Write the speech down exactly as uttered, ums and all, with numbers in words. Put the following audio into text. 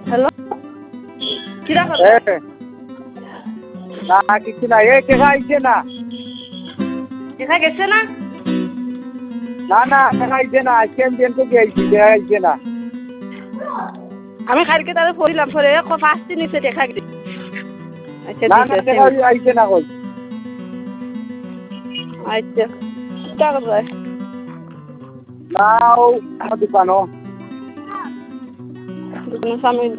hello কিরা কথা এ না কিছু না এ টেকা আইছে না দেখা গেছে না না না টেকা আইছে না আজকে আমি ব্যাংকে গিয়েছি টেকা আইছে না আমি কালকে তাহলে পড়িলাম পরে পাঁচটি নিচে দেখা গেছে আচ্ছা না ঠিক না আছে টেকা আইছে না কই আচ্ছা টাকা যায় না ও দোকানো দোকানের সামনে